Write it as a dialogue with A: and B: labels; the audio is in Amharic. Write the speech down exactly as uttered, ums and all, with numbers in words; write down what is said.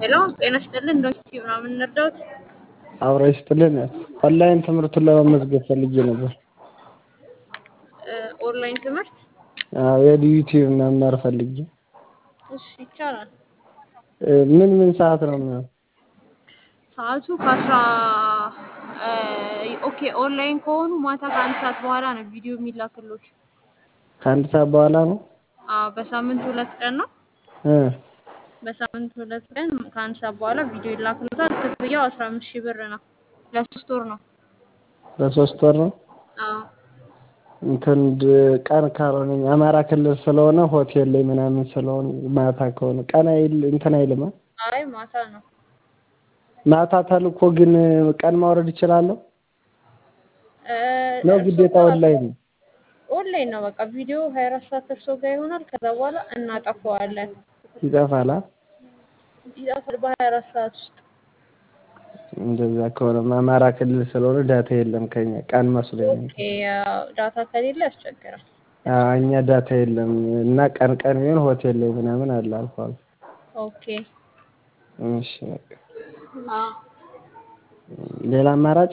A: ሄሎ ጤና ይስጥልን እንደዚህ ምናምን እንርዳዎት?
B: አብሮ ይስጥልን ኦንላይን ትምህርቱን ለመመዝገብ ፈልጌ ነበር።
A: ኦንላይን ትምህርት?
B: አዎ የዩቲዩብ መማር ፈልጌ።
A: እሺ ይቻላል።
B: ምን ምን ሰዓት ነው የሚሆነው?
A: ሰዓቱ ከአስራ ኦኬ ኦንላይን ከሆኑ ማታ ከአንድ ሰዓት በኋላ ነው ቪዲዮ የሚላክልዎት።
B: ከአንድ ሰዓት በኋላ ነው?
A: አዎ በሳምንት ሁለት ቀን ነው።
B: እ
A: በሳምንት ሁለት ቀን ከአንድ ሰዓት በኋላ ቪዲዮ ይላክልዎታል። ክፍያው አስራ አምስት ሺህ ብር ነው። ለሶስት ወር ነው።
B: ለሶስት ወር ነው?
A: አዎ
B: እንትን ቀን ካልሆነ አማራ ክልል ስለሆነ ሆቴል ላይ ምናምን ስለሆነ ማታ ከሆነ ቀን አይል እንትን አይልም።
A: አይ ማታ ነው።
B: ማታ ተልኮ ግን ቀን ማውረድ እችላለሁ?
A: እ
B: ነው ግዴታ ኦንላይን ነው?
A: ኦንላይን ነው በቃ ቪዲዮ ሃያ አራት ሰዓት እርሶ ጋር ይሆናል። ከዛ በኋላ እናጠፋዋለን።
B: ይጠፋል?
A: ይጠፋል በሃያ አራት ሰዓት ውስጥ።
B: እንደዛ ከሆነማ አማራ ክልል ስለሆነ ዳታ የለም ከኛ ቀን መስሎኝ ነው።
A: ኦኬ ያው ዳታ ከሌለ ያስቸግራል።
B: አዎ እኛ ዳታ የለም እና ቀን ቀን ቢሆን ሆቴል ላይ ምናምን አለ አልፎ አልፎ።
A: ኦኬ
B: እሺ በቃ
A: አዎ
B: ሌላ አማራጭ